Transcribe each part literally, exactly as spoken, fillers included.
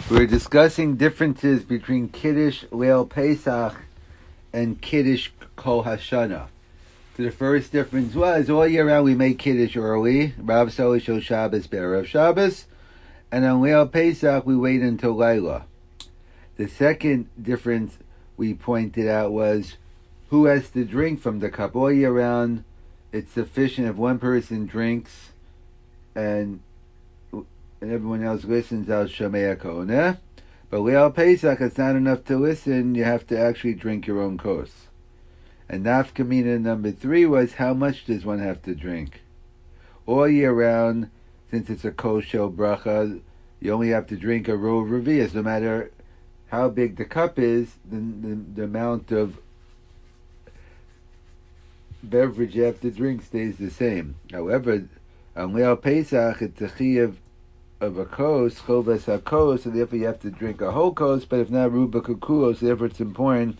We're discussing differences between Kiddush Leil Pesach and Kiddush Kol Hashana. So the first difference was all year round we make Kiddush early, Rav Soli Shel Shabbos Be'erev Shabbos, and on Leil Pesach we wait until Laila. The second difference we pointed out was who has to drink from the cup. All year round it's sufficient if one person drinks and and everyone else listens out Shomei Koneh. But Leil Pesach, it's not enough to listen, you have to actually drink your own kos. And nafkamina number three was how much does one have to drink? All year round, since it's a kosher bracha, you only have to drink a row of revias. No matter how big the cup is, the, the, the amount of beverage you have to drink stays the same. However, on Leil Pesach, it's a chiyuv of a kos, chovas hakos, so therefore you have to drink a whole kos, but if not ruba kukuo, so therefore it's important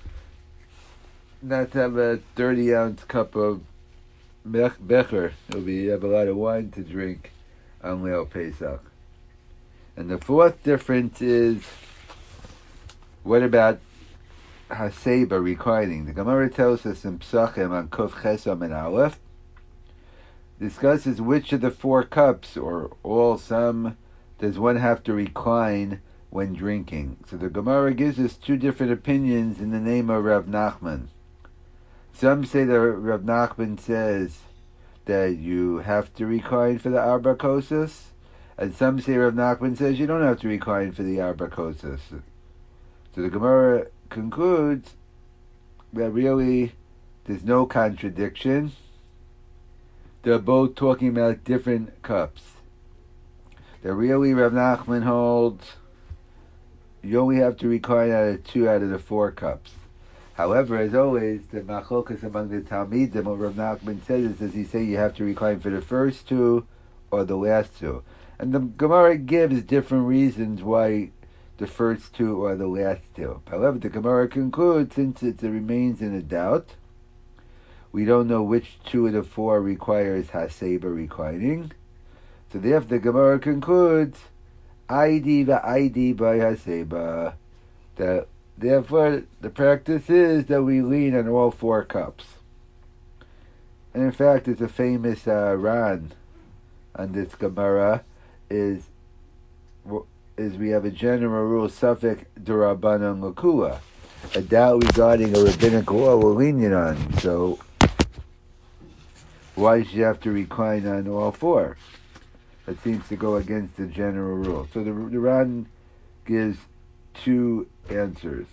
not to have a thirty ounce cup of becher. It'll be, you have a lot of wine to drink on Leil Pesach. And the fourth difference is, what about haseba, reclining? The Gemara tells us in Psachim on Kuf Chesam and Aleph, discusses which of the four cups, or all, some, does one have to recline when drinking. So the Gemara gives us two different opinions in the name of Rav Nachman. Some say that Rav Nachman says that you have to recline for the Arba Kosas, and some say Rav Nachman says you don't have to recline for the Arba Kosas. So the Gemara concludes that really there's no contradiction. They're both talking about different cups. That really Rav Nachman holds you only have to recline out of two out of the four cups. However, as always, the machlokas among the Talmidim, what Rav Nachman says is, does he say you have to recline for the first two or the last two? And the Gemara gives different reasons why the first two or the last two. However, the Gemara concludes, since it remains in a doubt, we don't know which two of the four requires haseba, reclining. So therefore the Gemara concludes, Aidi va'aidi by haseba. That therefore the practice is that we lean on all four cups. And in fact, it's a famous uh, Ran on this Gemara, is is we have a general rule, Safek D'Rabbanan L'Kula, a doubt regarding a rabbinic law we're lenient on. So why should you have to recline on all four? That seems to go against the general rule. So the, the Ran gives two answers.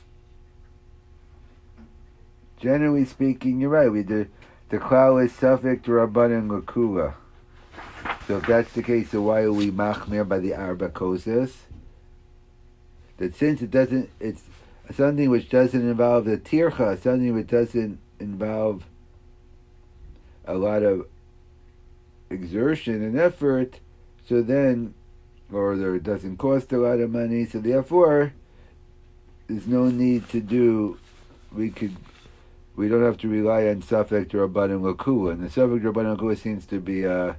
Generally speaking, you're right. We the the klal is Safek D'Rabbanan L'Kula. So if that's the case, so why are we machmir by the Arba Kosas? That since it doesn't, it's something which doesn't involve the tircha, something which doesn't involve a lot of exertion and effort, so then, or there, it doesn't cost a lot of money, so therefore, there's no need to do, we could, we don't have to rely on Safek D'Rabbanan L'Kula, and the Safek D'Rabbanan L'Kula seems to be a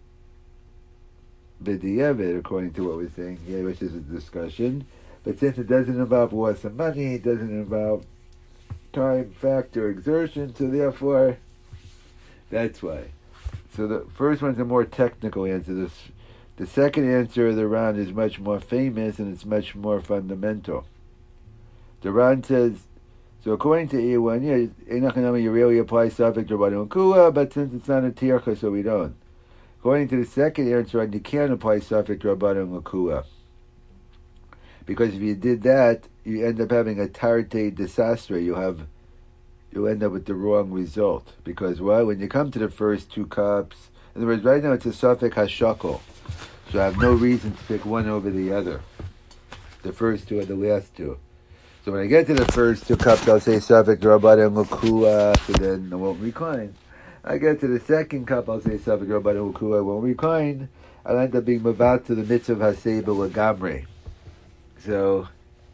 b'di'evet, according to what we're saying here, which is a discussion, but since it doesn't involve loss of money, it doesn't involve time, factor, exertion, so therefore, that's why. So the first one's a more technical answer. This, the second answer of the Ran is much more famous and it's much more fundamental. The Ran says, so according to E one, yeah, you really apply Safek D'Rabbanan L'Kula, but since it's not a tircha, so we don't. According to the second answer, you can't apply Safek D'Rabbanan L'Kula. Because if you did that, you end up having a tarte disaster. You have you'll end up with the wrong result. Because well, when you come to the first two cups, in other words, right now it's a Safek HaShakol. So I have no reason to pick one over the other. The first two or the last two. So when I get to the first two cups, I'll say Safek D'Rabbanan L'Kula, so then I won't recline. I get to the second cup, I'll say Safek D'Rabbanan L'Kula, I won't recline. I'll end up being mavat to the mitzvah of Haseba L'Gamrei. So,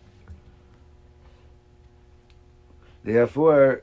therefore,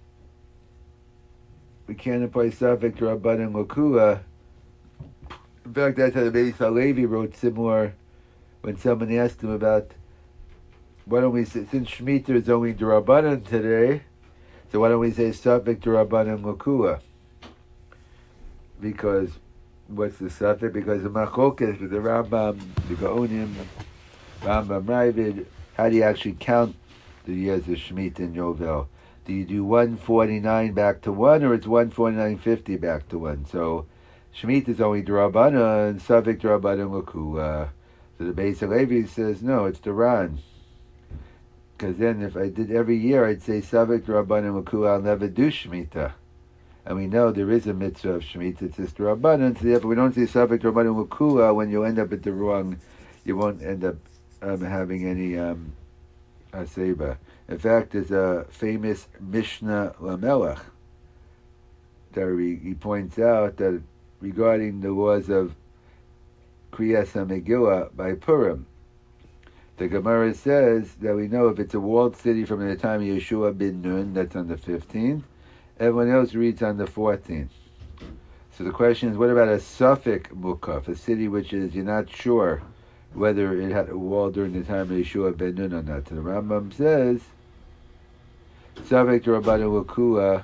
we can't apply Safek D'Rabbanan L'Kula. In fact, that's how the Beis Halevi wrote similar when someone asked him about, why don't we say, since Shemitah is only D'Rabbanan today, so why don't we say Safek D'Rabbanan L'Kula? Because, what's the Safek? Because the Machokes with the Rambam, the Gaonim, Rambam Ravid, how do you actually count the years of Shemitah and Yovel? Do you do one forty-nine back to one, or it's one forty-nine fifty back to one? So Shemitah is only D'Rabbanan, and Safek D'Rabbanan L'Kula. So the Beis Halevi says, no, it's Duran. Because then if I did every year, I'd say Safek D'Rabbanan L'Kula, I'll never do Shemitah. And we know there is a mitzvah of Shemitah, it's just D'Rabbanan, so therefore we don't say Safek D'Rabbanan L'Kula, when you end up at the wrong, you won't end up um, having any um, Haseba. In fact, there's a famous Mishnah Lamelech that he, he points out that regarding the laws of Kriyas HaMegillah by Purim, the Gemara says that we know if it's a walled city from the time of Yeshua ben Nun, that's on the fifteenth, everyone else reads on the fourteenth. So the question is, what about a Safek Mukaf, a city which is, you're not sure whether it had a wall during the time of Yeshua ben Nun or not? So the Rambam says, Safek D'Rabbanan L'Kula,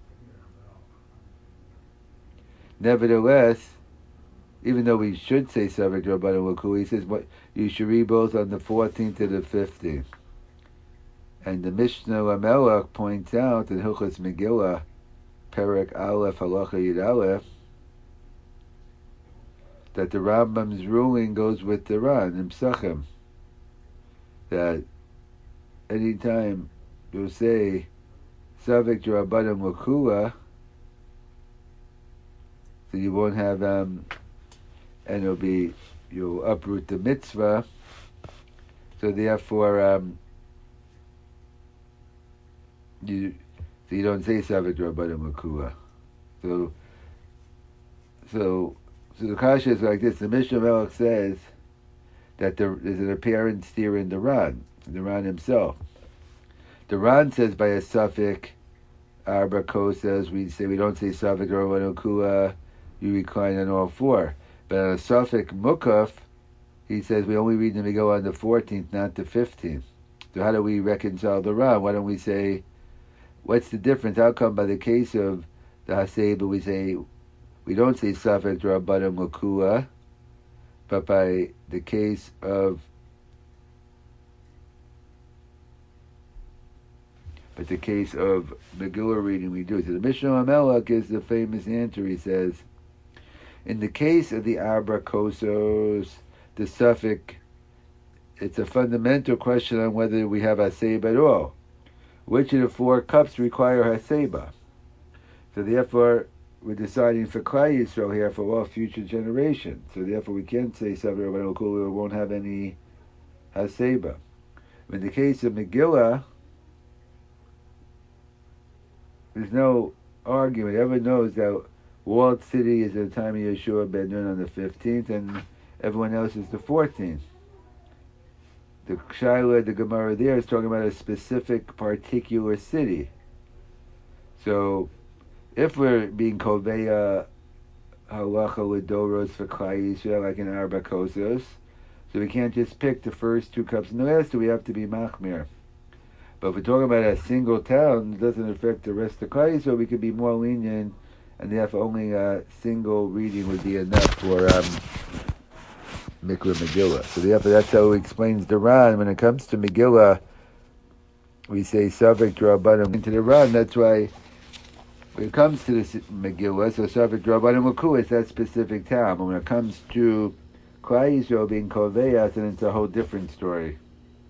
nevertheless, even though we should say Safek D'Rabbanan L'Kula, he says what you should read both on the fourteenth to the fifteenth. And the Mishnah Lamelech points out in Hilchos Megillah, Perek Aleph Halacha Yud Aleph, that the Rambam's ruling goes with the Ran in Psachim, that anytime you'll say Safek D'Rabbanan L'Kula, so you won't have um, and it'll be, you'll uproot the mitzvah, so therefore um, you so you don't say Safek D'Rabbanan L'Kula. So so so the kasha is like this. The Mishnah Melech says that there is an apparent steer in the Ran, the Ran himself. The Ran says by a suffix Arba Kosas, we say we don't say Safek D'Rabbanan L'Kula, you recline on all four. But on a Safek Mukaf, he says we only read them to go on the fourteenth, not the fifteenth. So how do we reconcile the Ran? Why don't we say, what's the difference? How come by the case of the Haseba we say, we don't say Safek D'Rabbanan L'Kula, but by the case of but the case of Megillah reading we do. So the Mishnah Lamelech gives the famous answer. He says, in the case of the Arba Kosos, the suffix, it's a fundamental question on whether we have Haseba at all. Which of the four cups require Haseba? So therefore, we're deciding for Klal Yisrael here for all future generations. So therefore, we can't say Safek D'Rabbanan L'Kula, we won't have any Haseba. In the case of Megillah, there's no argument. Everyone knows that walled city is at the time of Yeshua ben Nun on the fifteenth, and everyone else is the fourteenth. The Shaila, the Gemara there is talking about a specific particular city. So, if we're being Koveya Halacha L'Doros for Klal Yisrael, like in Arba Kosos, so we can't just pick the first two cups and the last two, we have to be Machmir. But if we're talking about a single town, it doesn't affect the rest of Klal Yisrael, we could be more lenient, and therefore only a single reading would be enough for um, Mikra Megillah. So therefore that's how he explains the Ran. When it comes to Megillah, we say Safek D'Rabbanan into the Ran. That's why when it comes to the Megillah, so Safek D'Rabbanan L'Kula, it's that specific town. But when it comes to Klal Yisrael being Koveya, then it's a whole different story.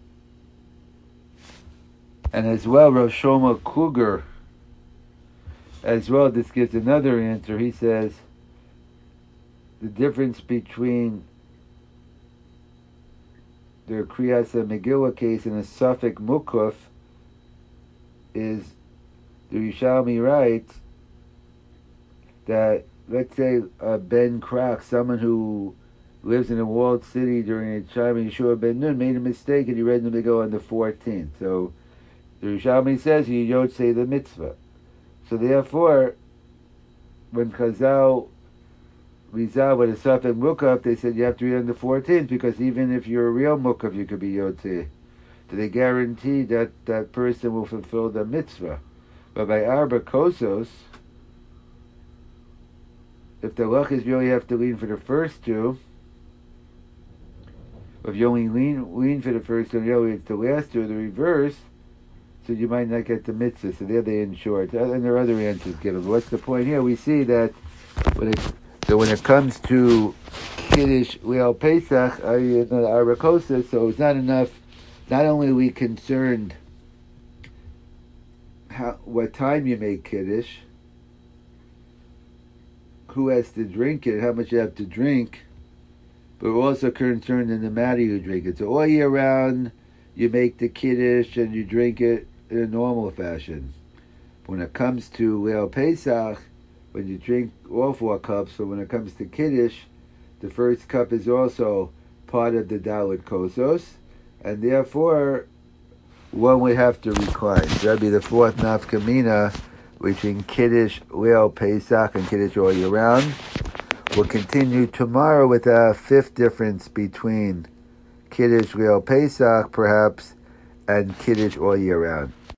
And as well, Rav Shlomo Kluger, as well, this gives another answer. He says the difference between the Kriyas HaMegillah case and a Safek Mukaf is the Yerushalmi writes that, let's say, uh, Ben Krak, someone who lives in a walled city during the time of Yeshua ben Nun, made a mistake and he read the Megillah on the fourteenth. So the Yerushalmi says you don't say the mitzvah. So therefore, when Chazal Rizal with a Safek Mukaf, they said you have to read on the fourteenth, because even if you're a real Mukaf, you could be Yotze. Do they guarantee that that person will fulfill the mitzvah? But by Arba Kosos, if the lachis you only have to lean for the first two, if you only lean lean for the first two, really it's the last two, the reverse, so you might not get the mitzvah. So there they in short. And there are other answers given. But what's the point here? We see that when it, so when it comes to Kiddush Leil Pesach, Arba Kosos, so it's not enough. Not only are we concerned how what time you make Kiddush, who has to drink it, how much you have to drink, but we're also concerned in the matter you drink it. So all year round, you make the Kiddush and you drink it in a normal fashion. When it comes to Leil Pesach, when you drink all four cups, so when it comes to Kiddush, the first cup is also part of the Dalit Kosos, and therefore one would have to recline. So that'd be the fourth Nafka Mina between Kiddush Leil Pesach and Kiddush all year round. We'll continue tomorrow with a fifth difference between Kiddush Leil Pesach, perhaps, and Kiddush all year round.